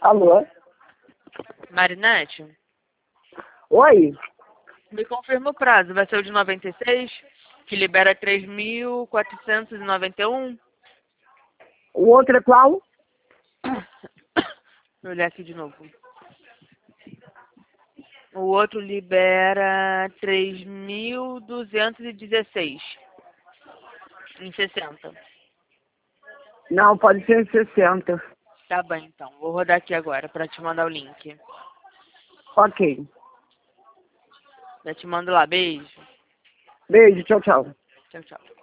Alô? Marinete, Oi? me confirma o prazo. Vai ser o de 96, que libera 3.491? O outro é qual? Vou olhar aqui de novo. O outro libera 3.216 em 60. Não, pode ser 60. Tá bem, então. Vou rodar aqui agora pra te mandar o link. Ok. Já te mando lá. Beijo. Beijo, tchau, tchau. Tchau, tchau.